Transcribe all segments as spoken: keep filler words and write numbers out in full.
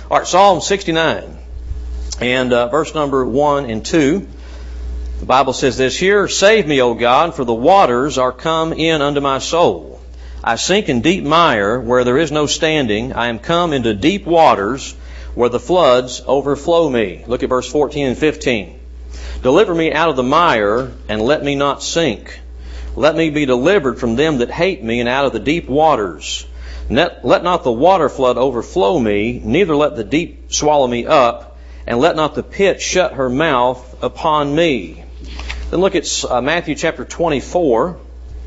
All right, Psalm sixty-nine and uh, verse number one and two. The Bible says this here, "Save me, O God, for the waters are come in unto my soul. I sink in deep mire where there is no standing. I am come into deep waters where the floods overflow me." Look at verse fourteen and fifteen. "Deliver me out of the mire and let me not sink. Let me be delivered from them that hate me and out of the deep waters. Let, let not the water flood overflow me, neither let the deep swallow me up, and let not the pit shut her mouth upon me." Then look at uh, Matthew chapter twenty-four,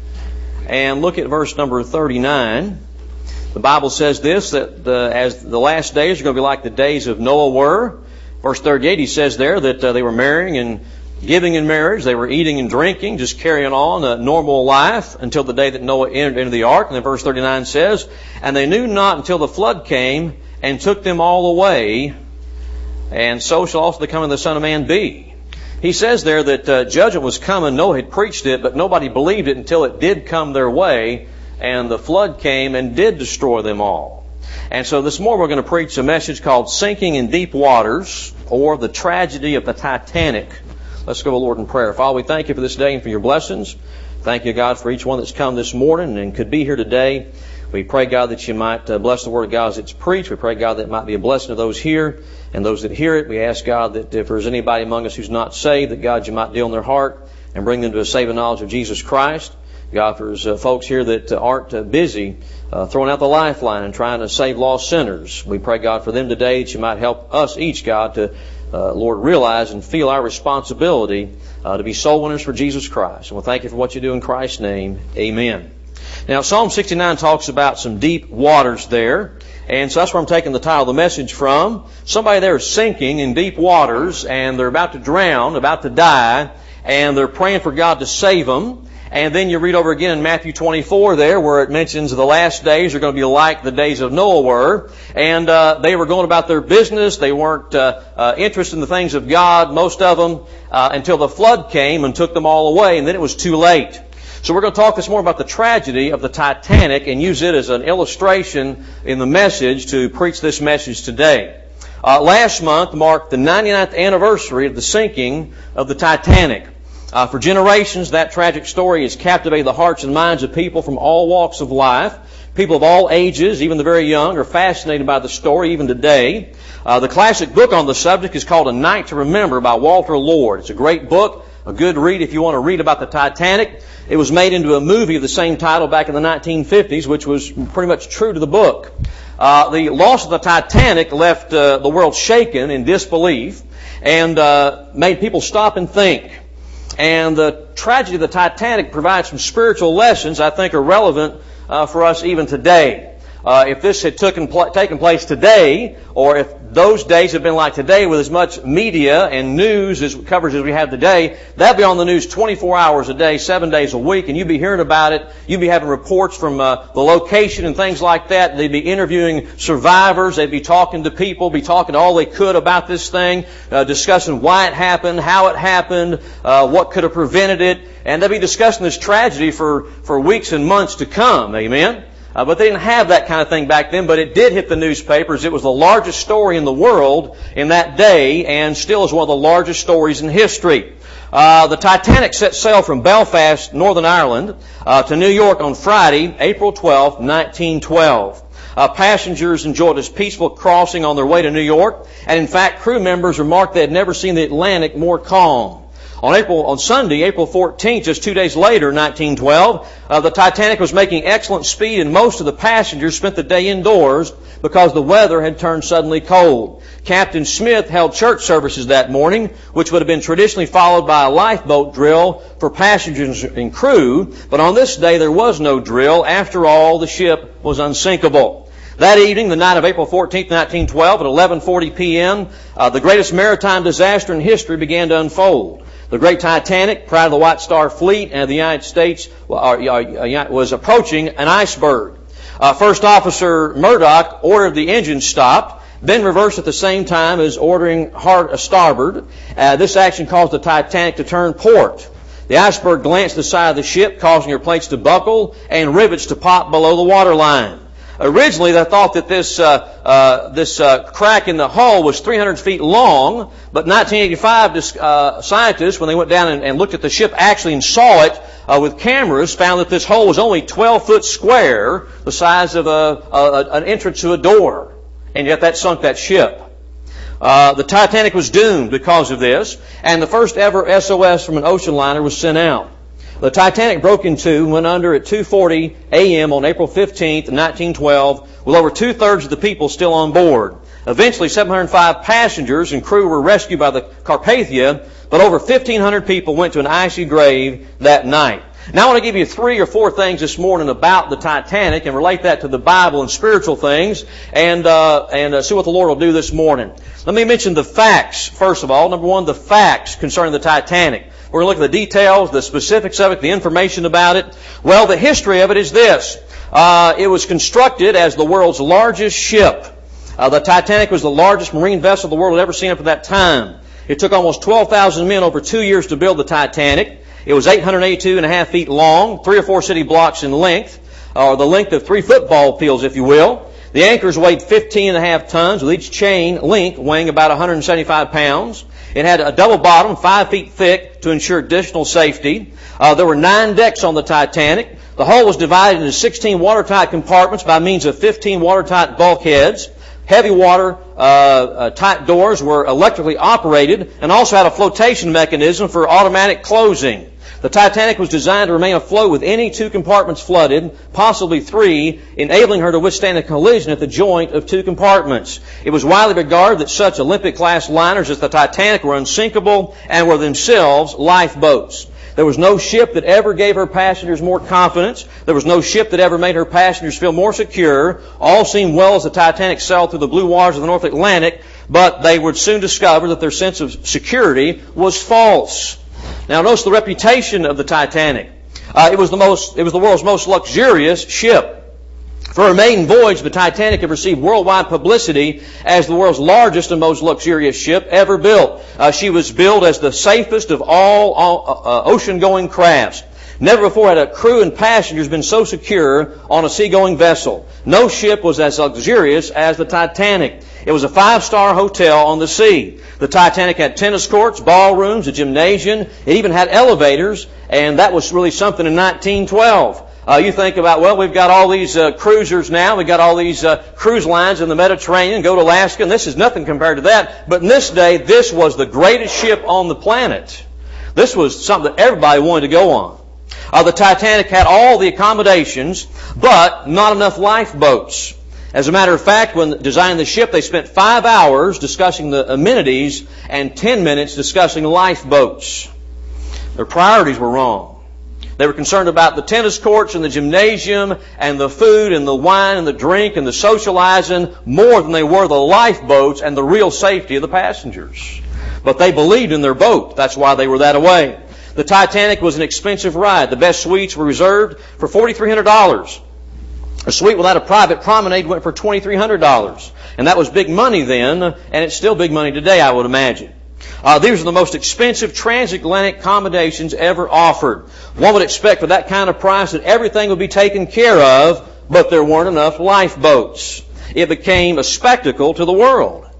and look at verse number thirty-nine. The Bible says this, that the, as the last days are going to be like the days of Noah were. Verse thirty-eight, he says there that uh, they were marrying and giving in marriage, they were eating and drinking, just carrying on a normal life until the day that Noah entered into the ark. And then verse thirty-nine says, "And they knew not until the flood came and took them all away, and so shall also the coming of the Son of Man be." He says there that uh, judgment was coming. Noah had preached it, but nobody believed it until it did come their way, and the flood came and did destroy them all. And so this morning we're going to preach a message called Sinking in Deep Waters, or the Tragedy of the Titanic. Let's go to the Lord in prayer. Father, we thank you for this day and for your blessings. Thank you, God, for each one that's come this morning and could be here today. We pray, God, that you might uh, bless the Word of God as it's preached. We pray, God, that it might be a blessing to those here and those that hear it. We ask, God, that if there's anybody among us who's not saved, that, God, you might deal in their heart and bring them to a saving knowledge of Jesus Christ. God, if there's uh, folks here that uh, aren't uh, busy uh, throwing out the lifeline and trying to save lost sinners, we pray, God, for them today that you might help us each, God, to, uh, Lord, realize and feel our responsibility uh, to be soul winners for Jesus Christ. And we'll thank you for what you do in Christ's name. Amen. Now, Psalm sixty-nine talks about some deep waters there, and so that's where I'm taking the title of the message from. Somebody there is sinking in deep waters, and they're about to drown, about to die, and they're praying for God to save them. And then you read over again in Matthew twenty-four there, where it mentions the last days are going to be like the days of Noah were. And uh, they were going about their business. They weren't uh, uh, interested in the things of God, most of them, uh, until the flood came and took them all away, and then it was too late. So we're going to talk this morning about the tragedy of the Titanic and use it as an illustration in the message to preach this message today. Uh, last month marked the ninety-ninth anniversary of the sinking of the Titanic. Uh, for generations, that tragic story has captivated the hearts and minds of people from all walks of life. People of all ages, even the very young, are fascinated by the story even today. Uh, the classic book on the subject is called A Night to Remember by Walter Lord. It's a great book, a good read if you want to read about the Titanic. It was made into a movie of the same title back in the nineteen fifties, which was pretty much true to the book. Uh, the loss of the Titanic left uh, the world shaken in disbelief and uh, made people stop and think. And the tragedy of the Titanic provides some spiritual lessons I think are relevant uh, for us even today. Uh, if this had taken, pl- taken place today, or if those days had been like today with as much media and news as coverage as we have today, that'd be on the news twenty-four hours a day, seven days a week, and you'd be hearing about it. You'd be having reports from uh, the location and things like that. They'd be interviewing survivors. They'd be talking to people, be talking all they could about this thing, uh, discussing why it happened, how it happened, uh, what could have prevented it, and they'd be discussing this tragedy for, for weeks and months to come. Amen? Uh, but they didn't have that kind of thing back then, but it did hit the newspapers. It was the largest story in the world in that day and still is one of the largest stories in history. Uh, the Titanic set sail from Belfast, Northern Ireland, uh, to New York on Friday, April twelfth, nineteen twelve. Uh, passengers enjoyed this peaceful crossing on their way to New York, and in fact, crew members remarked they had never seen the Atlantic more calm. On April, on Sunday, April fourteenth, just two days later, nineteen twelve, uh, the Titanic was making excellent speed, and most of the passengers spent the day indoors because the weather had turned suddenly cold. Captain Smith held church services that morning, which would have been traditionally followed by a lifeboat drill for passengers and crew, but on this day there was no drill. After all, the ship was unsinkable. That evening, the night of April fourteenth, nineteen twelve, at eleven forty p.m., uh, the greatest maritime disaster in history began to unfold. The great Titanic, pride of the White Star Fleet and the United States, was approaching an iceberg. Uh, First Officer Murdoch ordered the engine stopped, then reversed at the same time as ordering hard uh, starboard. Uh, this action caused the Titanic to turn port. The iceberg glanced the side of the ship, causing her plates to buckle and rivets to pop below the waterline. Originally, they thought that this uh, uh, this uh, crack in the hull was three hundred feet long, but nineteen eighty-five uh, scientists, when they went down and, and looked at the ship actually and saw it uh, with cameras, found that this hole was only twelve foot square, the size of a, a an entrance to a door, and yet that sunk that ship. Uh, the Titanic was doomed because of this, and the first ever S O S from an ocean liner was sent out. The Titanic broke in two and went under at two forty a.m. on April fifteenth, nineteen twelve, with over two-thirds of the people still on board. Eventually, seven hundred five passengers and crew were rescued by the Carpathia, but over fifteen hundred people went to an icy grave that night. Now I want to give you three or four things this morning about the Titanic and relate that to the Bible and spiritual things, and uh, and uh, see what the Lord will do this morning. Let me mention the facts, first of all. Number one, the facts concerning the Titanic. We're going to look at the details, the specifics of it, the information about it. Well, the history of it is this. Uh, it was constructed as the world's largest ship. Uh, the Titanic was the largest marine vessel the world had ever seen up to that time. It took almost twelve thousand men over two years to build the Titanic. It was eight hundred eighty-two and a half feet long, three or four city blocks in length, or the length of three football fields, if you will. The anchors weighed fifteen and a half tons, with each chain link weighing about one hundred seventy-five pounds. It had a double bottom, five feet thick, to ensure additional safety. Uh, there were nine decks on the Titanic. The hull was divided into sixteen watertight compartments by means of fifteen watertight bulkheads. Heavy water uh, uh, tight doors were electrically operated and also had a flotation mechanism for automatic closing. The Titanic was designed to remain afloat with any two compartments flooded, possibly three, enabling her to withstand a collision at the joint of two compartments. It was widely regarded that such Olympic-class liners as the Titanic were unsinkable and were themselves lifeboats. There was no ship that ever gave her passengers more confidence. There was no ship that ever made her passengers feel more secure. All seemed well as the Titanic sailed through the blue waters of the North Atlantic, but they would soon discover that their sense of security was false. Now notice the reputation of the Titanic. Uh, it was the most, it was the world's most luxurious ship. For her maiden voyage, the Titanic had received worldwide publicity as the world's largest and most luxurious ship ever built. Uh, she was billed as the safest of all, all uh, ocean-going crafts. Never before had a crew and passengers been so secure on a sea-going vessel. No ship was as luxurious as the Titanic. It was a five-star hotel on the sea. The Titanic had tennis courts, ballrooms, a gymnasium. It even had elevators, and that was really something in nineteen twelve. Uh, you think about, well, we've got all these uh, cruisers now. We've got all these uh, cruise lines in the Mediterranean, go to Alaska, and this is nothing compared to that. But in this day, this was the greatest ship on the planet. This was something that everybody wanted to go on. Uh, the Titanic had all the accommodations, but not enough lifeboats. As a matter of fact, when designing the ship, they spent five hours discussing the amenities and ten minutes discussing lifeboats. Their priorities were wrong. They were concerned about the tennis courts and the gymnasium and the food and the wine and the drink and the socializing more than they were the lifeboats and the real safety of the passengers. But they believed in their boat. That's why they were that away. The Titanic was an expensive ride. The best suites were reserved for four thousand three hundred dollars. A suite without a private promenade went for two thousand three hundred dollars. And that was big money then, and it's still big money today, I would imagine. Uh, these are the most expensive transatlantic accommodations ever offered. One would expect for that kind of price that everything would be taken care of, but there weren't enough lifeboats. It became a spectacle to the world.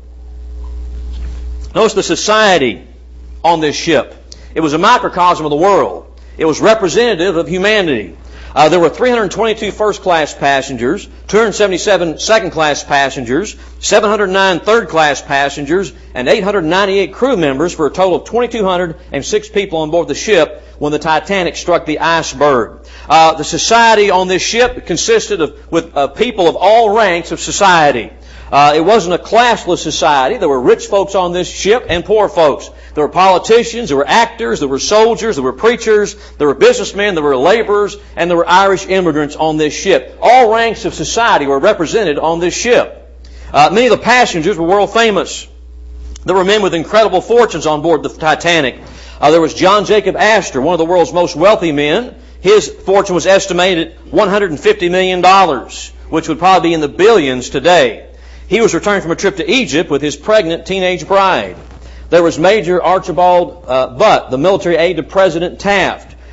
Notice the society on this ship. It was a microcosm of the world. It was representative of humanity. Uh, there were three hundred twenty-two first-class passengers, two hundred seventy-seven second-class passengers, seven hundred nine third-class passengers, and eight hundred ninety-eight crew members for a total of two thousand two hundred six people on board the ship when the Titanic struck the iceberg. Uh, the society on this ship consisted of with uh, people of all ranks of society. Uh, it wasn't a classless society. There were rich folks on this ship and poor folks. There were politicians, there were actors, there were soldiers, there were preachers, there were businessmen, there were laborers, and there were Irish immigrants on this ship. All ranks of society were represented on this ship. Uh, many of the passengers were world famous. There were men with incredible fortunes on board the Titanic. Uh, there was John Jacob Astor, one of the world's most wealthy men. His fortune was estimated at one hundred fifty million dollars, which would probably be in the billions today. He was returning from a trip to Egypt with his pregnant teenage bride. There was Major Archibald uh, Butt, the military aide to President Taft.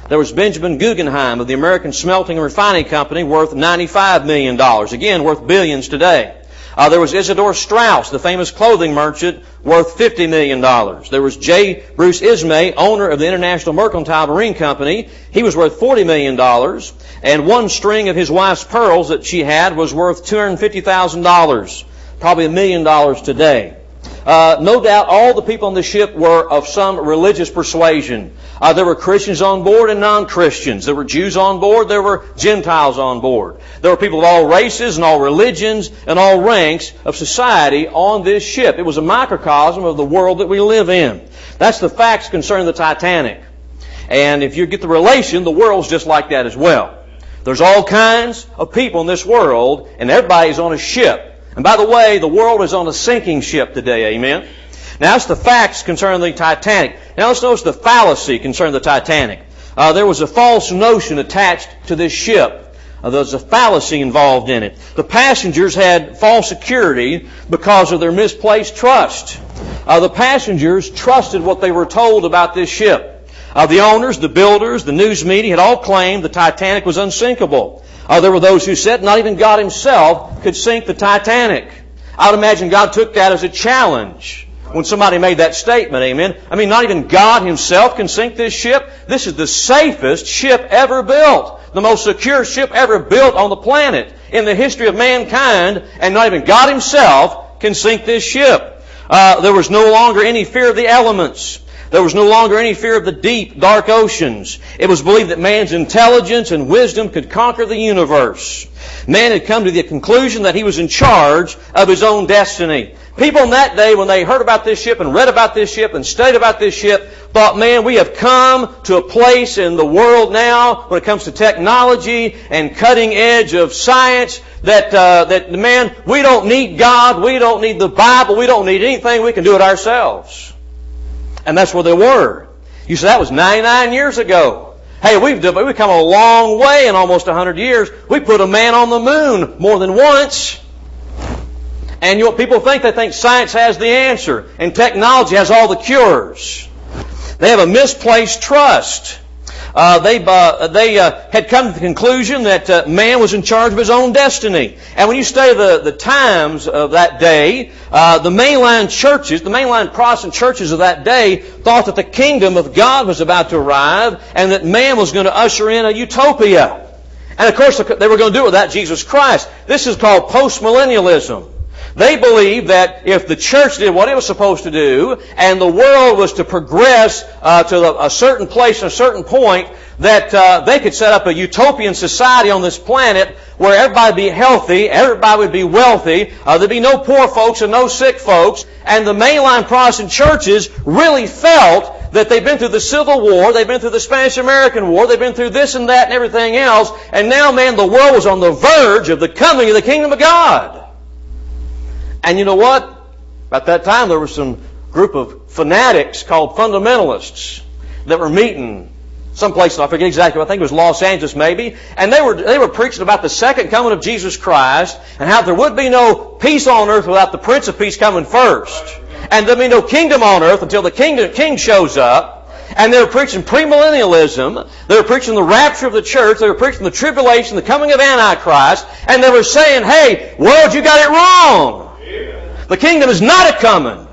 There was Benjamin Guggenheim of the American Smelting and Refining Company, worth ninety-five million dollars. Again, worth billions today. Uh, there was Isidore Straus, the famous clothing merchant, worth fifty million dollars. There was J. Bruce Ismay, owner of the International Mercantile Marine Company. He was worth forty million dollars. And one string of his wife's pearls that she had was worth two hundred fifty thousand dollars. Probably a million dollars today. Uh, no doubt all the people on the ship were of some religious persuasion. Uh, there were Christians on board and non-Christians. There were Jews on board. There were Gentiles on board. There were people of all races and all religions and all ranks of society on this ship. It was a microcosm of the world that we live in. That's the facts concerning the Titanic. And if you get the relation, the world's just like that as well. There's all kinds of people in this world, and everybody's on a ship. And by the way, the world is on a sinking ship today, amen? Now, that's the facts concerning the Titanic. Now, let's notice the fallacy concerning the Titanic. Uh, there was a false notion attached to this ship. Uh, there was a fallacy involved in it. The passengers had false security because of their misplaced trust. Uh, the passengers trusted what they were told about this ship. Uh, the owners, the builders, the news media had all claimed the Titanic was unsinkable. Uh, there were those who said not even God Himself could sink the Titanic. I would imagine God took that as a challenge when somebody made that statement, amen. I mean, not even God Himself can sink this ship. This is the safest ship ever built. The most secure ship ever built on the planet in the history of mankind, and not even God Himself can sink this ship. Uh, there was no longer any fear of the elements. There was no longer any fear of the deep, dark oceans. It was believed that man's intelligence and wisdom could conquer the universe. Man had come to the conclusion that he was in charge of his own destiny. People in that day, when they heard about this ship and read about this ship and studied about this ship, thought, man, we have come to a place in the world now when it comes to technology and cutting edge of science that, uh, that man, we don't need God, we don't need the Bible, we don't need anything, we can do it ourselves. And that's where they were. You say, that was ninety-nine years ago. Hey, we've, we've come a long way in almost one hundred years. We put a man on the moon more than once. And you know, people think they think science has the answer and technology has all the cures. They have a misplaced trust. Uh, they uh, they uh, had come to the conclusion that uh, man was in charge of his own destiny. And when you study the, the times of that day, uh, the mainline churches, the mainline Protestant churches of that day thought that the kingdom of God was about to arrive and that man was going to usher in a utopia. And of course, they were going to do it without Jesus Christ. This is called postmillennialism. They believed that if the church did what it was supposed to do and the world was to progress uh, to a certain place at a certain point, that uh, they could set up a utopian society on this planet where everybody would be healthy, everybody would be wealthy, uh, there'd be no poor folks and no sick folks. And the mainline Protestant churches really felt that they've been through the Civil War, they've been through the Spanish-American War, they've been through this and that and everything else, and now, man, the world was on the verge of the coming of the kingdom of God. And you know what? At that time, there was some group of fanatics called fundamentalists that were meeting someplace, I forget exactly, I think it was Los Angeles maybe, and they were they were preaching about the second coming of Jesus Christ and how there would be no peace on earth without the Prince of Peace coming first. And there'd be no kingdom on earth until the kingdom, king shows up. And they were preaching premillennialism. They were preaching the rapture of the church. They were preaching the tribulation, the coming of Antichrist. And they were saying, hey, world, you got it wrong. The kingdom is not a coming.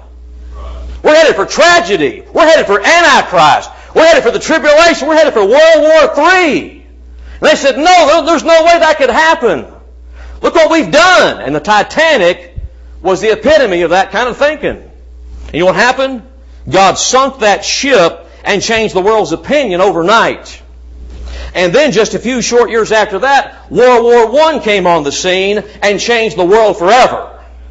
We're headed for tragedy. We're headed for Antichrist. We're headed for the tribulation. We're headed for World War Three. And they said, no, there's no way that could happen. Look what we've done. And the Titanic was the epitome of that kind of thinking. And you know what happened? God sunk that ship and changed the world's opinion overnight. And then just a few short years after that, World War One came on the scene and changed the world forever.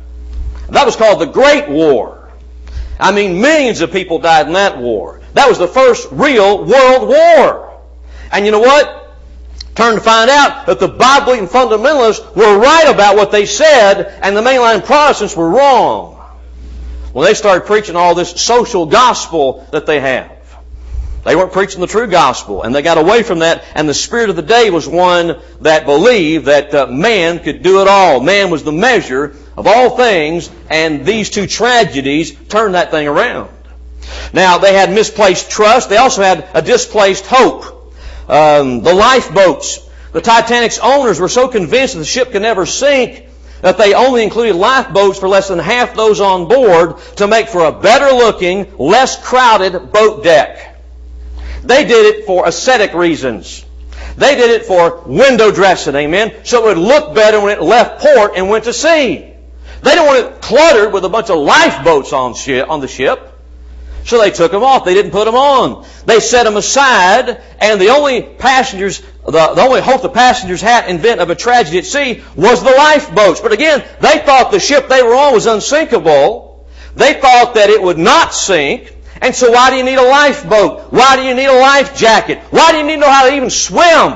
That was called the Great War. I mean, millions of people died in that war. That was the first real world war. And you know what? Turned to find out that the Bible-believing fundamentalists were right about what they said, and the mainline Protestants were wrong. When they started preaching all this social gospel that they have. They weren't preaching the true gospel, and they got away from that, and the spirit of the day was one that believed that uh, man could do it all. Man was the measure of all things, and these two tragedies turned that thing around. Now, they had misplaced trust. They also had a displaced hope. um, the lifeboats. The Titanic's owners were so convinced that the ship could never sink that they only included lifeboats for less than half those on board to make for a better-looking, less crowded boat deck. They did it for aesthetic reasons. They did it for window dressing, amen, so it would look better when it left port and went to sea. They didn't want it cluttered with a bunch of lifeboats on ship, on the ship. So they took them off. They didn't put them on. They set them aside, and the only passengers, the, the only hope the passengers had in event of a tragedy at sea was the lifeboats. But again, they thought the ship they were on was unsinkable. They thought that it would not sink. And so why do you need a lifeboat? Why do you need a life jacket? Why do you need to know how to even swim?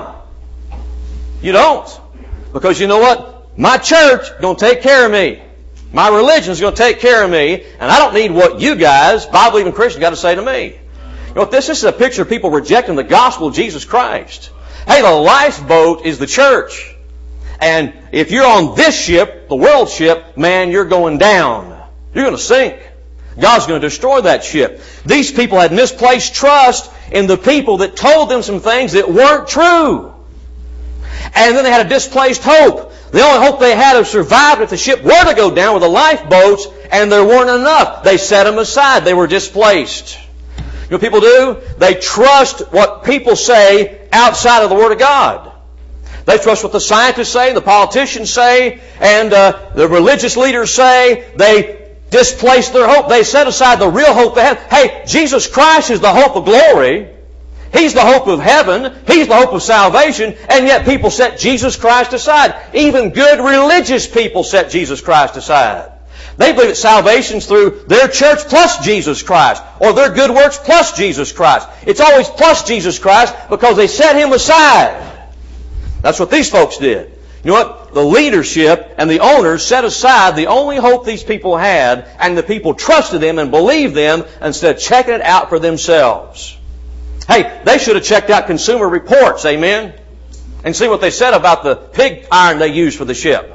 You don't. Because you know what? My church is going to take care of me. My religion is going to take care of me, and I don't need what you guys, Bible-believing Christians, got to say to me. You know what this, this is a picture of people rejecting the gospel of Jesus Christ. Hey, the lifeboat is the church. And if you're on this ship, the world ship, man, you're going down. You're going to sink. God's going to destroy that ship. These people had misplaced trust in the people that told them some things that weren't true. And then they had a displaced hope. The only hope they had of surviving if the ship were to go down were the lifeboats, and there weren't enough. They set them aside. They were displaced. You know what people do? They trust what people say outside of the Word of God. They trust what the scientists say, the politicians say, and uh, the religious leaders say. They displace their hope. They set aside the real hope they have. Hey, Jesus Christ is the hope of glory. He's the hope of heaven. He's the hope of salvation. And yet people set Jesus Christ aside. Even good religious people set Jesus Christ aside. They believe that salvation's through their church plus Jesus Christ, or their good works plus Jesus Christ. It's always plus Jesus Christ because they set Him aside. That's what these folks did. You know what? The leadership and the owners set aside the only hope these people had, and the people trusted them and believed them instead of checking it out for themselves. Hey, they should have checked out Consumer Reports, amen, and see what they said about the pig iron they used for the ship.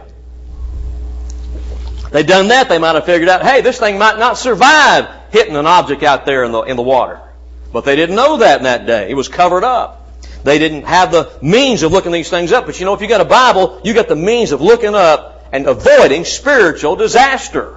If they'd done that, they might have figured out, hey, this thing might not survive hitting an object out there in the, in the water. But they didn't know that in that day. It was covered up. They didn't have the means of looking these things up. But you know, if you got a Bible, you got the means of looking up and avoiding spiritual disaster.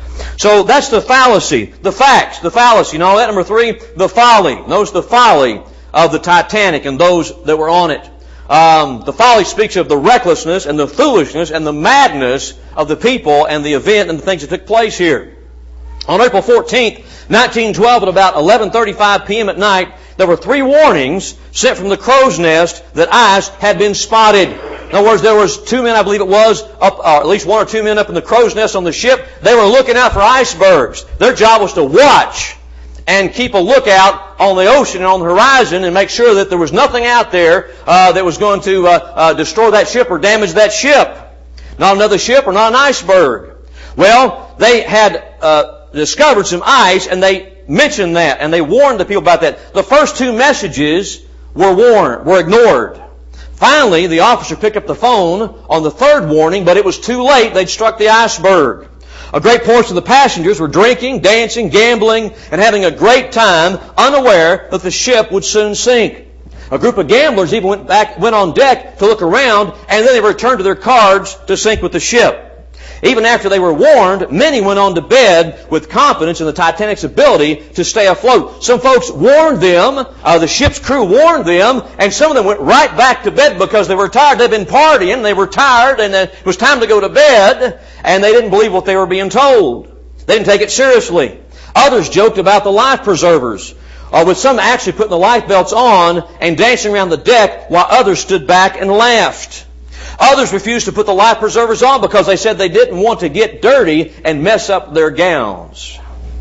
So that's the fallacy, the facts, the fallacy. You know that? Number three, the folly. Notice the folly of the Titanic and those that were on it. Um, the folly speaks of the recklessness and the foolishness and the madness of the people and the event and the things that took place here. On April fourteenth, nineteen twelve, at about eleven thirty-five p.m. at night, there were three warnings sent from the crow's nest that ice had been spotted. In other words, there was two men, I believe it was, up, or at least one or two men up in the crow's nest on the ship. They were looking out for icebergs. Their job was to watch and keep a lookout on the ocean and on the horizon and make sure that there was nothing out there uh, that was going to uh, uh, destroy that ship or damage that ship. Not another ship or not an iceberg. Well, they had uh, discovered some ice, and they mentioned that, and they warned the people about that. The first two messages were warned, were ignored. Finally, the officer picked up the phone on the third warning, but it was too late. They'd struck the iceberg. A great portion of the passengers were drinking, dancing, gambling, and having a great time, unaware that the ship would soon sink. A group of gamblers even went back, went on deck to look around, and then they returned to their cards to sink with the ship. Even after they were warned, many went on to bed with confidence in the Titanic's ability to stay afloat. Some folks warned them, uh, the ship's crew warned them, and some of them went right back to bed because they were tired. They'd been partying, they were tired, and it was time to go to bed, and they didn't believe what they were being told. They didn't take it seriously. Others joked about the life preservers, uh, with some actually putting the life belts on and dancing around the deck while others stood back and laughed. Others refused to put the life preservers on because they said they didn't want to get dirty and mess up their gowns.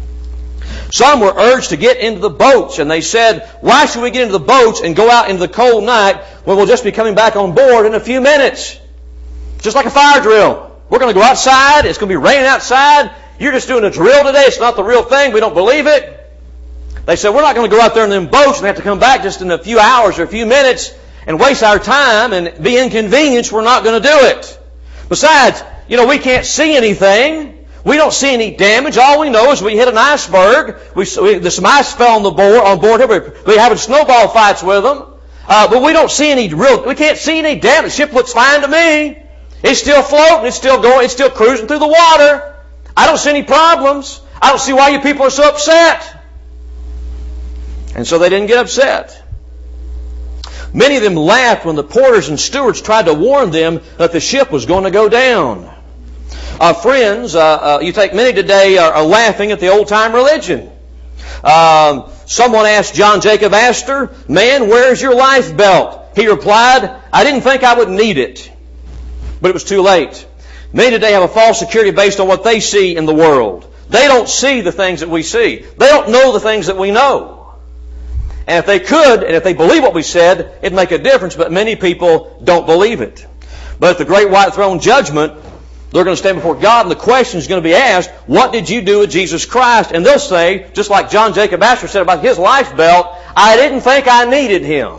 Some were urged to get into the boats, and they said, why should we get into the boats and go out into the cold night when we'll just be coming back on board in a few minutes? Just like a fire drill. We're going to go outside. It's going to be raining outside. You're just doing a drill today. It's not the real thing. We don't believe it. They said, we're not going to go out there in them boats and have to come back just in a few hours or a few minutes and waste our time and be inconvenienced. We're not going to do it. Besides, you know, we can't see anything. We don't see any damage. All we know is we hit an iceberg. We, we some ice fell on the board, on board here. We're having snowball fights with them. Uh, but we don't see any real, we can't see any damage. The ship looks fine to me. It's still floating. It's still going. It's still cruising through the water. I don't see any problems. I don't see why you people are so upset. And so they didn't get upset. Many of them laughed when the porters and stewards tried to warn them that the ship was going to go down. Uh, friends, uh, uh, you take many today are, are laughing at the old-time religion. Um, someone asked John Jacob Astor, "Man, where's your life belt?" He replied, "I didn't think I would need it." But it was too late. Many today have a false security based on what they see in the world. They don't see the things that we see. They don't know the things that we know. And if they could, and if they believe what we said, it'd make a difference, but many people don't believe it. But at the great white throne judgment, they're going to stand before God, and the question is going to be asked, what did you do with Jesus Christ? And they'll say, just like John Jacob Astor said about his life belt, "I didn't think I needed him."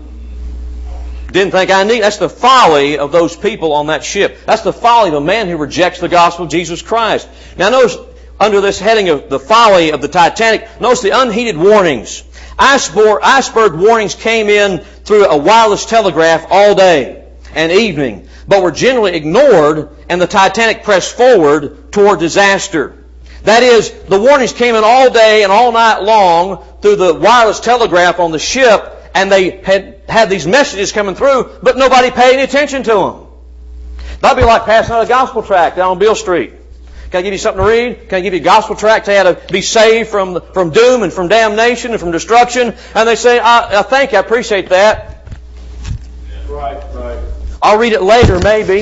Didn't think I needed. That's the folly of those people on that ship. That's the folly of a man who rejects the gospel of Jesus Christ. Now notice, under this heading of the folly of the Titanic, notice the unheeded warnings. Iceberg, iceberg warnings came in through a wireless telegraph all day and evening, but were generally ignored, and the Titanic pressed forward toward disaster. That is, the warnings came in all day and all night long through the wireless telegraph on the ship, and they had had these messages coming through, but nobody paid any attention to them. That'd be like passing out a gospel tract down on Beale Street. Can I give you something to read? Can I give you a gospel tract to how to be saved from, from doom and from damnation and from destruction? And they say, I, I thank you, I appreciate that. Right, right. I'll read it later, maybe.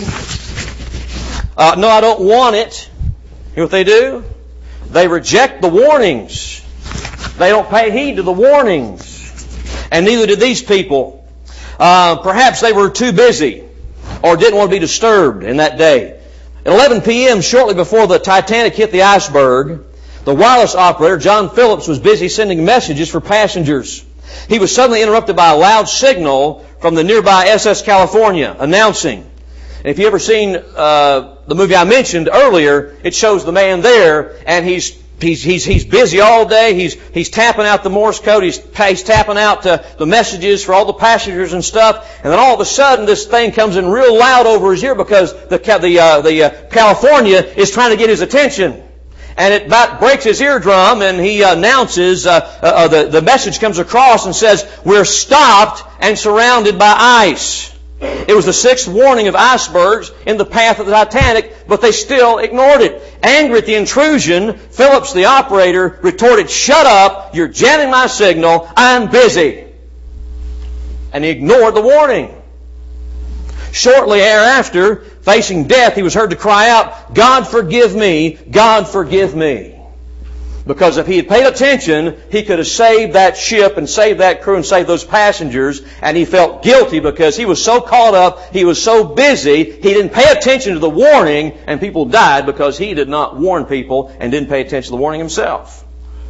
Uh, no, I don't want it. You know what they do? They reject the warnings. They don't pay heed to the warnings. And neither did these people. Uh, perhaps they were too busy or didn't want to be disturbed in that day. At eleven p.m., shortly before the Titanic hit the iceberg, the wireless operator, John Phillips, was busy sending messages for passengers. He was suddenly interrupted by a loud signal from the nearby S S California announcing. And if you've ever seen uh, the movie I mentioned earlier, it shows the man there, and he's He's, he's, he's busy all day. He's, he's tapping out the Morse code. He's, he's tapping out uh, the messages for all the passengers and stuff. And then all of a sudden, this thing comes in real loud over his ear because the, the, uh, the uh, California is trying to get his attention. And it about breaks his eardrum, and he announces, uh, uh, the, the message comes across and says, "We're stopped and surrounded by ice." It was the sixth warning of icebergs in the path of the Titanic, but they still ignored it. Angry at the intrusion, Phillips, the operator, retorted, "Shut up, you're jamming my signal, I'm busy." And he ignored the warning. Shortly thereafter, facing death, he was heard to cry out, "God forgive me, God forgive me." Because if he had paid attention, he could have saved that ship and saved that crew and saved those passengers. And he felt guilty because he was so caught up, he was so busy, he didn't pay attention to the warning, and people died because he did not warn people and didn't pay attention to the warning himself.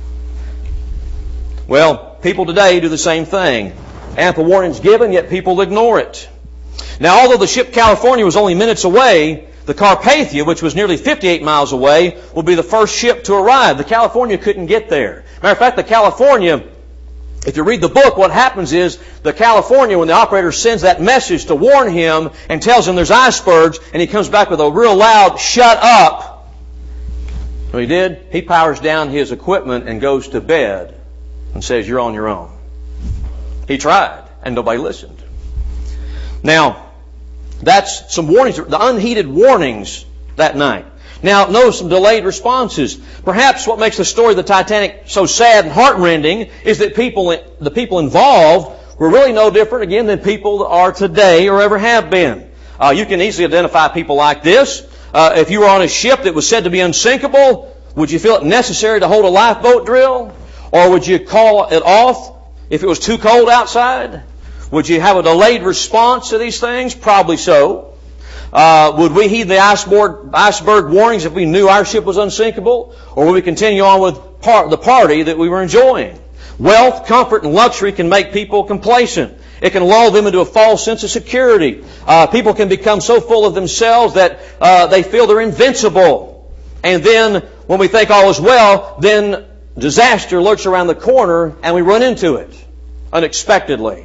Well, people today do the same thing. Ample warnings given, yet people ignore it. Now, although the ship California was only minutes away, the Carpathia, which was nearly fifty-eight miles away, will be the first ship to arrive. The California couldn't get there. Matter of fact, the California, if you read the book, what happens is the California, when the operator sends that message to warn him and tells him there's icebergs, and he comes back with a real loud, "Shut up." What he did? He powers down his equipment and goes to bed and says, "You're on your own." He tried, and nobody listened. Now, that's some warnings, the unheeded warnings that night. Now, notice some delayed responses. Perhaps what makes the story of the Titanic so sad and heartrending is that people, the people involved were really no different, again, than people that are today or ever have been. Uh, you can easily identify people like this. Uh, if you were on a ship that was said to be unsinkable, would you feel it necessary to hold a lifeboat drill? Or would you call it off if it was too cold outside? Would you have a delayed response to these things? Probably so. Uh, would we heed the iceberg, iceberg warnings if we knew our ship was unsinkable? Or would we continue on with part, the party that we were enjoying? Wealth, comfort, and luxury can make people complacent. It can lull them into a false sense of security. Uh, people can become so full of themselves that uh, they feel they're invincible. And then, when we think all is well, then disaster lurks around the corner and we run into it unexpectedly.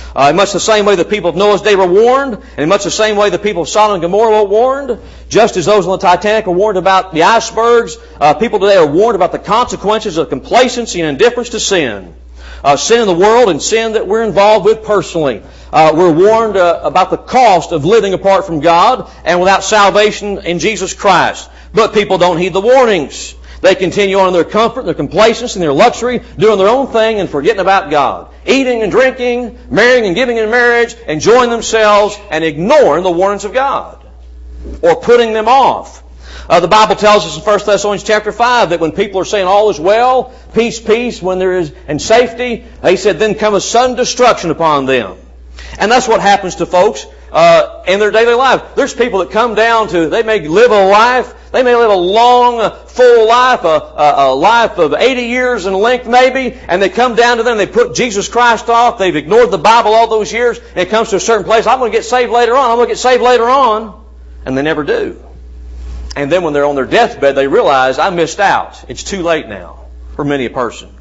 Uh, in much the same way the people of Noah's day were warned, and in much the same way the people of Sodom and Gomorrah were warned, just as those on the Titanic were warned about the icebergs, uh, people today are warned about the consequences of complacency and indifference to sin. Uh, sin in the world and sin that we're involved with personally. Uh, we're warned uh, about the cost of living apart from God and without salvation in Jesus Christ. But people don't heed the warnings. They continue on in their comfort, their complacency, and their luxury, doing their own thing and forgetting about God. Eating and drinking, marrying and giving in marriage, enjoying themselves, and ignoring the warnings of God. Or putting them off. Uh, the Bible tells us in First Thessalonians chapter five that when people are saying all is well, peace, peace, when there is and safety, he said, then cometh sudden destruction upon them. And that's what happens to folks uh, in their daily life. There's people that come down to, they may live a life, they may live a long, uh, full life, a, a, a life of eighty years in length maybe, and they come down to them, they put Jesus Christ off, they've ignored the Bible all those years, and it comes to a certain place, I'm going to get saved later on, I'm going to get saved later on, and they never do. And then when they're on their deathbed, they realize, I missed out. It's too late now for many a person.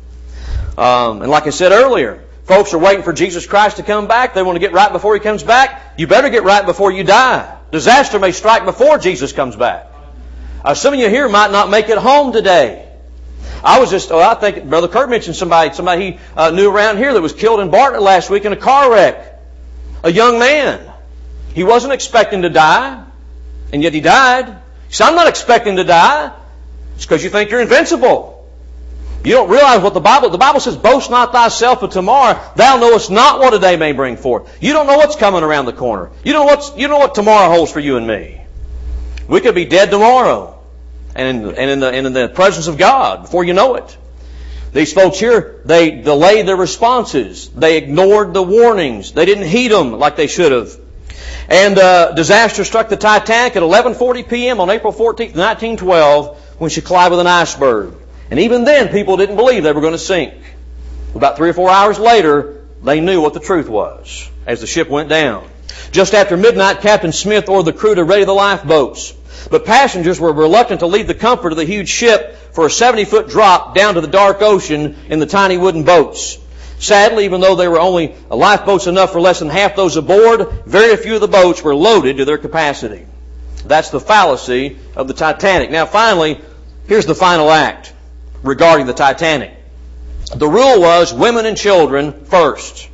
Um, and like I said earlier, folks are waiting for Jesus Christ to come back. They want to get right before He comes back. You better get right before you die. Disaster may strike before Jesus comes back. Uh, some of you here might not make it home today. I was just, oh, I think Brother Kurt mentioned somebody, somebody he uh, knew around here that was killed in Bartlett last week in a car wreck. A young man. He wasn't expecting to die, and yet he died. So I'm not expecting to die. It's because you think you're invincible. You don't realize what the Bible, the Bible says, boast not thyself of tomorrow. Thou knowest not what a day may bring forth. You don't know what's coming around the corner. You don't know what's, you don't know what tomorrow holds for you and me. We could be dead tomorrow. And in, and in the, and in the presence of God before you know it. These folks here, they delayed their responses. They ignored the warnings. They didn't heed them like they should have. And uh, disaster struck the Titanic at eleven forty p.m. on April fourteenth, nineteen twelve, when she collided with an iceberg. And even then, people didn't believe they were going to sink. About three or four hours later, they knew what the truth was as the ship went down. Just after midnight, Captain Smith ordered the crew to ready the lifeboats. But passengers were reluctant to leave the comfort of the huge ship for a seventy-foot drop down to the dark ocean in the tiny wooden boats. Sadly, even though there were only lifeboats enough for less than half those aboard, very few of the boats were loaded to their capacity. That's the fallacy of the Titanic. Now finally, here's the final act regarding the Titanic. The rule was women and children first.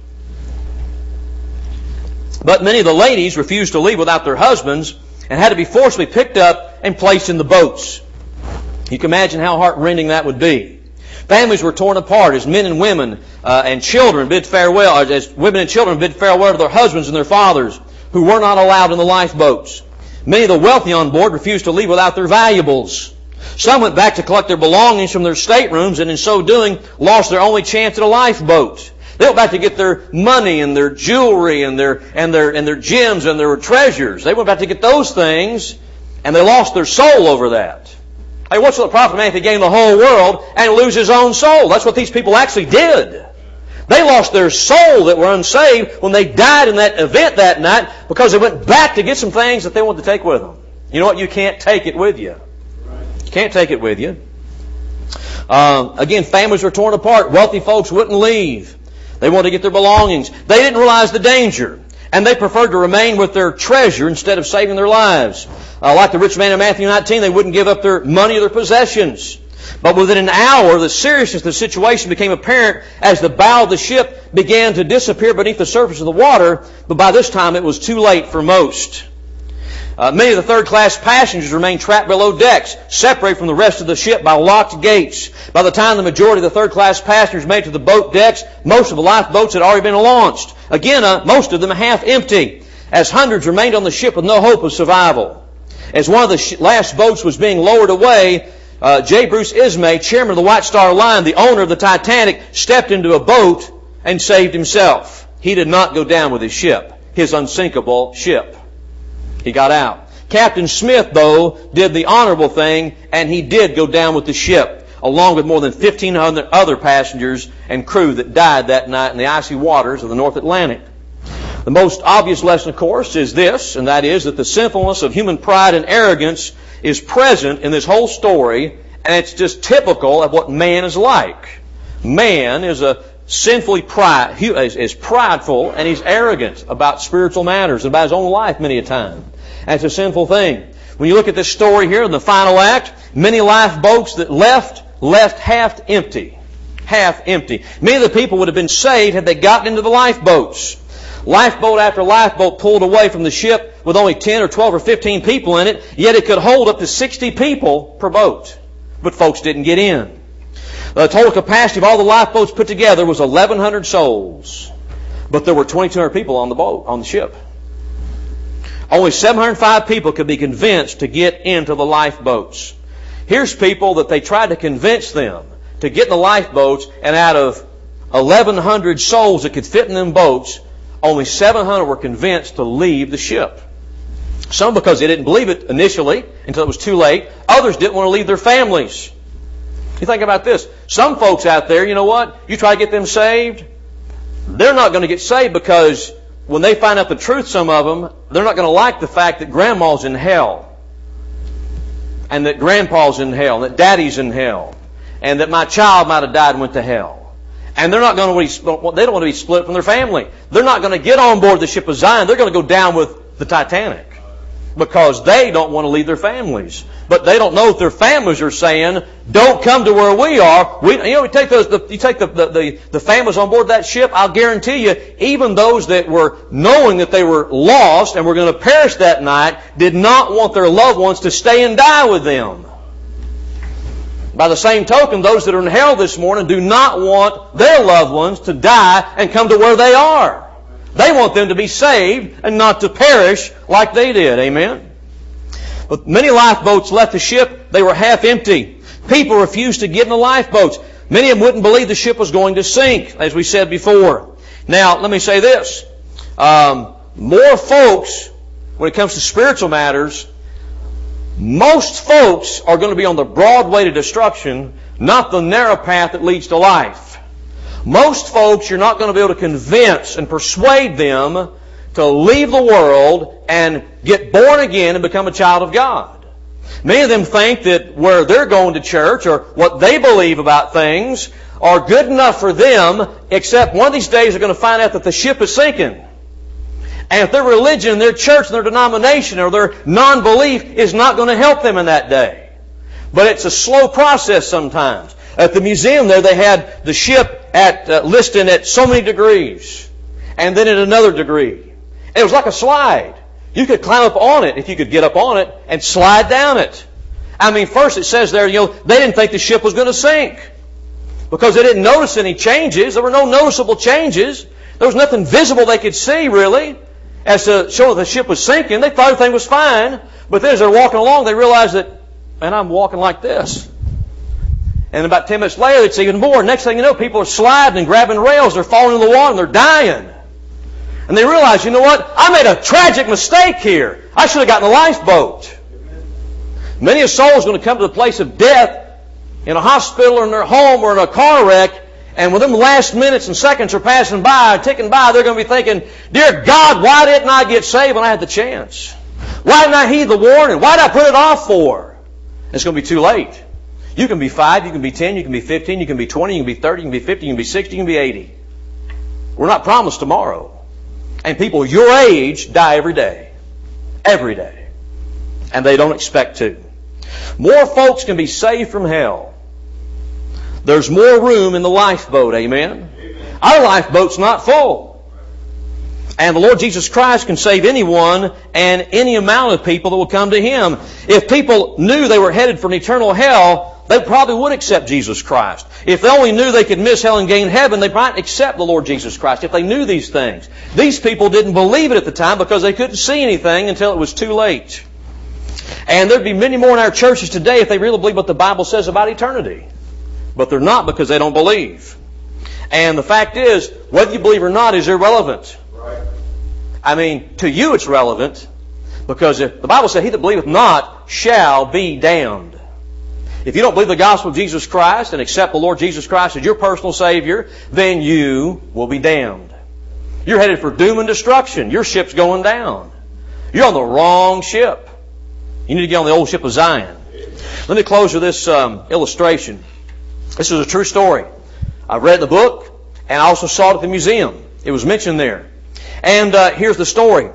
But many of the ladies refused to leave without their husbands and had to be forcibly picked up and placed in the boats. You can imagine how heartrending that would be. Families were torn apart as men and women uh, and children bid farewell, as women and children bid farewell to their husbands and their fathers, who were not allowed in the lifeboats. Many of the wealthy on board refused to leave without their valuables. Some went back to collect their belongings from their staterooms, and in so doing, lost their only chance at a lifeboat. They went back to get their money and their jewelry and their and their and their gems and their treasures. They went back to get those things, and they lost their soul over that. Hey, what's the profit of man if he gain the whole world and lose his own soul? That's what these people actually did. They lost their soul that were unsaved when they died in that event that night because they went back to get some things that they wanted to take with them. You know what? You can't take it with you. You can't take it with you. Um, again, families were torn apart. Wealthy folks wouldn't leave. They wanted to get their belongings. They didn't realize the danger, and they preferred to remain with their treasure instead of saving their lives. Uh, like the rich man in Matthew nineteen, they wouldn't give up their money or their possessions. But within an hour, the seriousness of the situation became apparent as the bow of the ship began to disappear beneath the surface of the water, but by this time it was too late for most. Uh, many of the third-class passengers remained trapped below decks, separated from the rest of the ship by locked gates. By the time the majority of the third-class passengers made it to the boat decks, most of the lifeboats had already been launched. Again, uh, most of them half empty, as hundreds remained on the ship with no hope of survival. As one of the sh- last boats was being lowered away, uh, J. Bruce Ismay, chairman of the White Star Line, the owner of the Titanic, stepped into a boat and saved himself. He did not go down with his ship, his unsinkable ship. He got out. Captain Smith, though, did the honorable thing, and he did go down with the ship, along with more than fifteen hundred other passengers and crew that died that night in the icy waters of the North Atlantic. The most obvious lesson, of course, is this, and that is that the sinfulness of human pride and arrogance is present in this whole story, and it's just typical of what man is like. Man is a sinfully pride, he is, is prideful, and he's arrogant about spiritual matters and about his own life many a time. And it's a sinful thing. When you look at this story here in the final act, many lifeboats that left, left half empty. Half empty. Many of the people would have been saved had they gotten into the lifeboats. Lifeboat after lifeboat pulled away from the ship with only ten or twelve or fifteen people in it, yet it could hold up to sixty people per boat. But folks didn't get in. The total capacity of all the lifeboats put together was eleven hundred souls. But there were twenty-two hundred people on the boat, on the ship. Only seven hundred five people could be convinced to get into the lifeboats. Here's people that they tried to convince them to get in the lifeboats, and out of eleven hundred souls that could fit in them boats, only seven hundred were convinced to leave the ship. Some because they didn't believe it initially until it was too late. Others didn't want to leave their families. You think about this. Some folks out there, you know what? You try to get them saved, they're not going to get saved because when they find out the truth, some of them, they're not going to like the fact that grandma's in hell, and that grandpa's in hell, and that daddy's in hell, and that my child might have died and went to hell. And they're not going to be, they don't want to be split from their family. They're not going to get on board the ship of Zion. They're going to go down with the Titanic because they don't want to leave their families. But they don't know if their families are saying, don't come to where we are. We, you know, you take those, the, you take the, the, the, the families on board that ship, I'll guarantee you, even those that were knowing that they were lost and were going to perish that night, did not want their loved ones to stay and die with them. By the same token, those that are in hell this morning do not want their loved ones to die and come to where they are. They want them to be saved and not to perish like they did. Amen? But many lifeboats left the ship. They were half empty. People refused to get in the lifeboats. Many of them wouldn't believe the ship was going to sink, as we said before. Now, let me say this. Um, more folks, when it comes to spiritual matters, most folks are going to be on the broad way to destruction, not the narrow path that leads to life. Most folks, you're not going to be able to convince and persuade them to leave the world and get born again and become a child of God. Many of them think that where they're going to church or what they believe about things are good enough for them, except one of these days they're going to find out that the ship is sinking. And if their religion, their church, their denomination, or their non-belief is not going to help them in that day. But it's a slow process sometimes. At the museum there, they had the ship at uh, listed at so many degrees, and then at another degree. And it was like a slide. You could climb up on it if you could get up on it and slide down it. I mean, first it says there, you know, they didn't think the ship was going to sink because they didn't notice any changes. There were no noticeable changes. There was nothing visible they could see really as to show that the ship was sinking. They thought everything was fine, but then as they're walking along, they realized that, man, I'm walking like this. And about ten minutes later, it's even more. Next thing you know, people are sliding and grabbing rails. They're falling in the water and they're dying. And they realize, you know what? I made a tragic mistake here. I should have gotten a lifeboat. Many a soul is going to come to the place of death in a hospital or in their home or in a car wreck. And when them last minutes and seconds are passing by, ticking by, they're going to be thinking, dear God, why didn't I get saved when I had the chance? Why didn't I heed the warning? Why did I put it off for? It's going to be too late. You can be five, you can be ten, you can be fifteen, you can be twenty, you can be thirty, you can be fifty, you can be sixty, you can be eighty. We're not promised tomorrow. And people your age die every day. Every day. And they don't expect to. More folks can be saved from hell. There's more room in the lifeboat, amen? Amen. Our lifeboat's not full. And the Lord Jesus Christ can save anyone and any amount of people that will come to Him. If people knew they were headed for an eternal hell, they probably would accept Jesus Christ. If they only knew they could miss hell and gain heaven, they might accept the Lord Jesus Christ if they knew these things. These people didn't believe it at the time because they couldn't see anything until it was too late. And there'd be many more in our churches today if they really believe what the Bible says about eternity. But they're not because they don't believe. And the fact is, whether you believe or not is irrelevant. Right. I mean, to you it's relevant because if the Bible said, he that believeth not shall be damned. If you don't believe the gospel of Jesus Christ and accept the Lord Jesus Christ as your personal Savior, then you will be damned. You're headed for doom and destruction. Your ship's going down. You're on the wrong ship. You need to get on the old ship of Zion. Let me close with this um, illustration. This is a true story. I've read the book, And I also saw it at the museum. It was mentioned there. And uh, here's the story.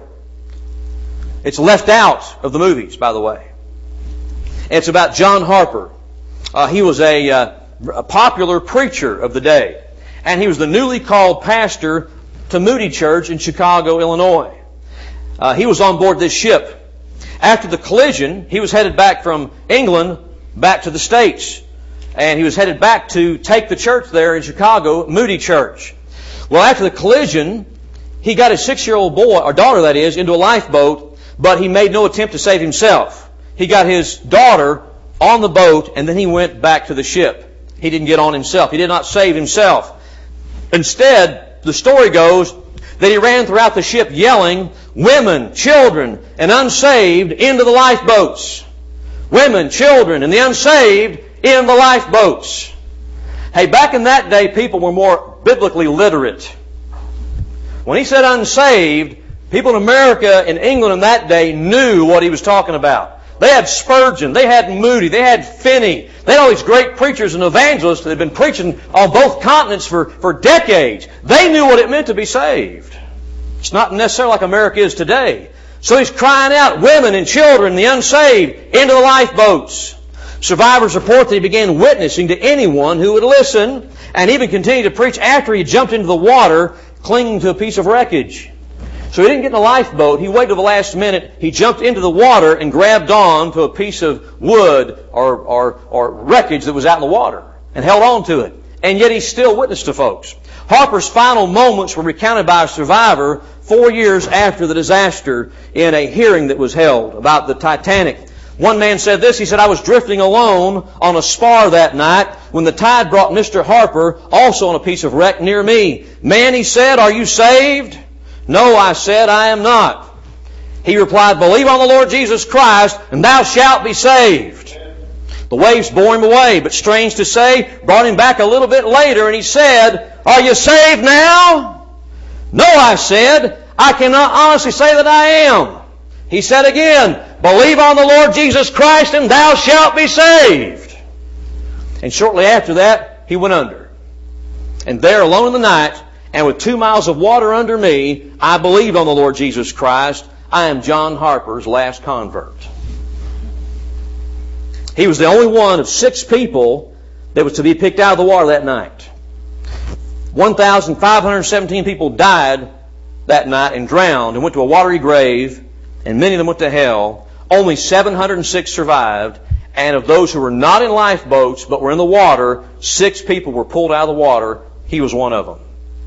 It's left out of the movies, by the way. It's about John Harper. Uh, he was a, uh, a popular preacher of the day. And he was the newly called pastor to Moody Church in Chicago, Illinois. Uh, he was on board this ship. After the collision, he was headed back from England back to the States. And he was headed back to take the church there in Chicago, Moody Church. Well, after the collision, he got his six-year-old boy, or daughter that is, into a lifeboat, but he made no attempt to save himself. He got his daughter on the boat, and then he went back to the ship. He didn't get on himself. He did not save himself. Instead, the story goes that he ran throughout the ship yelling, "Women, children, and unsaved into the lifeboats. Women, children, and the unsaved in the lifeboats." Hey, back in that day, people were more biblically literate. When he said unsaved, people in America and England in that day knew what he was talking about. They had Spurgeon, they had Moody, they had Finney, they had all these great preachers and evangelists that had been preaching on both continents for, for decades. They knew what it meant to be saved. It's not necessarily like America is today. So he's crying out, "Women and children, the unsaved, into the lifeboats." Survivors report that he began witnessing to anyone who would listen, and even continued to preach after he jumped into the water, clinging to a piece of wreckage. So he didn't get in the lifeboat. He waited till the last minute. He jumped into the water and grabbed on to a piece of wood or, or, or wreckage that was out in the water and held on to it. And yet he still witnessed to folks. Harper's final moments were recounted by a survivor four years after the disaster in a hearing that was held about the Titanic. One man said this. He said, "I was drifting alone on a spar that night when the tide brought Mister Harper also on a piece of wreck near me. 'Man,' he said, 'are you saved?' 'No,' I said, 'I am not.' He replied, 'Believe on the Lord Jesus Christ, and thou shalt be saved.' The waves bore him away, but strange to say, brought him back a little bit later, and he said, 'Are you saved now?' 'No,' I said, 'I cannot honestly say that I am.' He said again, 'Believe on the Lord Jesus Christ, and thou shalt be saved.' And shortly after that, he went under. And there, alone in the night, and with two miles of water under me, I believed on the Lord Jesus Christ. I am John Harper's last convert." He was the only one of six people that was to be picked out of the water that night. one thousand five hundred seventeen people died that night and drowned and went to a watery grave, and many of them went to hell. Only seven hundred six survived, and of those who were not in lifeboats but were in the water, six people were pulled out of the water. He was one of them.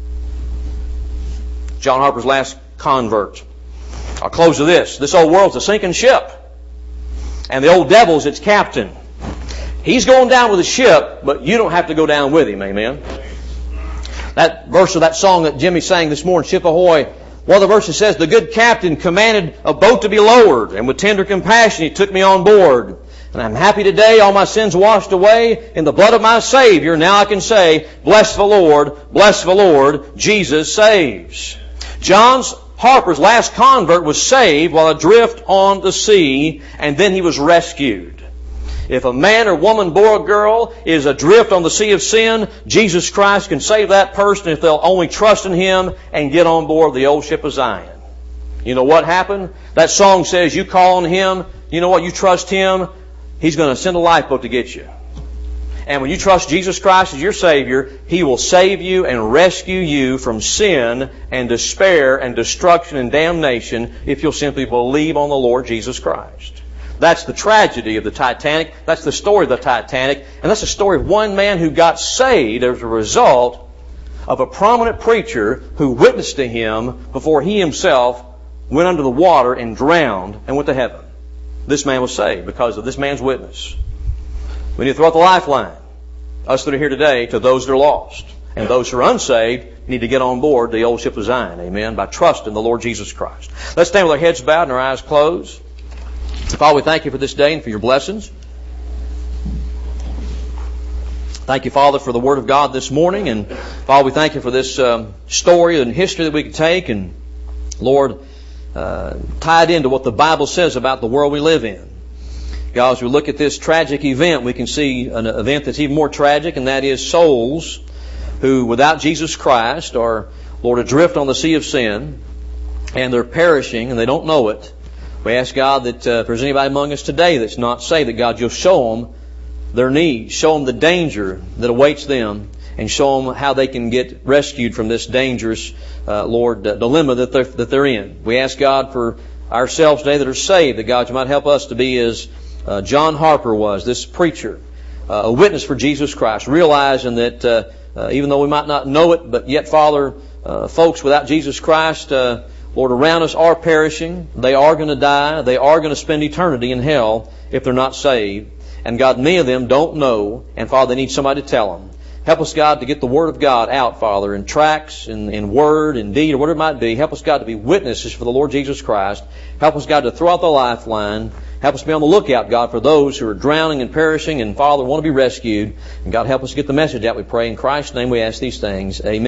John Harper's last convert. I'll close with this. This old world's a sinking ship. And the old devil's its captain. He's going down with the ship, but you don't have to go down with him. Amen. That verse of that song that Jimmy sang this morning, "Ship Ahoy," one of the verses says, "The good captain commanded a boat to be lowered, and with tender compassion he took me on board. And I'm happy today, all my sins washed away in the blood of my Savior. Now I can say, bless the Lord, bless the Lord, Jesus saves." John Harper's last convert was saved while adrift on the sea, and then he was rescued. If a man or woman, boy or girl, is adrift on the sea of sin, Jesus Christ can save that person if they'll only trust in Him and get on board the old ship of Zion. You know what happened? That song says you call on Him, you know what, you trust Him, He's going to send a lifeboat to get you. And when you trust Jesus Christ as your Savior, He will save you and rescue you from sin and despair and destruction and damnation if you'll simply believe on the Lord Jesus Christ. That's the tragedy of the Titanic. That's the story of the Titanic. And that's the story of one man who got saved as a result of a prominent preacher who witnessed to him before he himself went under the water and drowned and went to heaven. This man was saved because of this man's witness. We need to throw out the lifeline, us that are here today, to those that are lost. And those who are unsaved need to get on board the old ship of Zion, amen, by trusting the Lord Jesus Christ. Let's stand with our heads bowed and our eyes closed. Father, we thank You for this day and for Your blessings. Thank You, Father, for the Word of God this morning. And Father, we thank You for this um, story and history that we can take and, Lord, uh, tie it into what the Bible says about the world we live in. God, as we look at this tragic event, we can see an event that's even more tragic, and that is souls who, without Jesus Christ, are, Lord, adrift on the sea of sin, and they're perishing and they don't know it. We ask God that uh, if there's anybody among us today that's not saved, that God, you'll show them their needs, show them the danger that awaits them, and show them how they can get rescued from this dangerous, uh, Lord, uh, dilemma that they're, that they're in. We ask God for ourselves today that are saved, that God, you might help us to be as uh, John Harper was, this preacher, uh, a witness for Jesus Christ, realizing that uh, uh, even though we might not know it, but yet, Father, uh, folks without Jesus Christ, uh, Lord, around us are perishing. They are going to die. They are going to spend eternity in hell if they're not saved. And God, many of them don't know, and Father, they need somebody to tell them. Help us, God, to get the Word of God out, Father, in tracts, in, in word, in deed, or whatever it might be. Help us, God, to be witnesses for the Lord Jesus Christ. Help us, God, to throw out the lifeline. Help us be on the lookout, God, for those who are drowning and perishing and, Father, want to be rescued. And God, help us get the message out, we pray. In Christ's name we ask these things. Amen.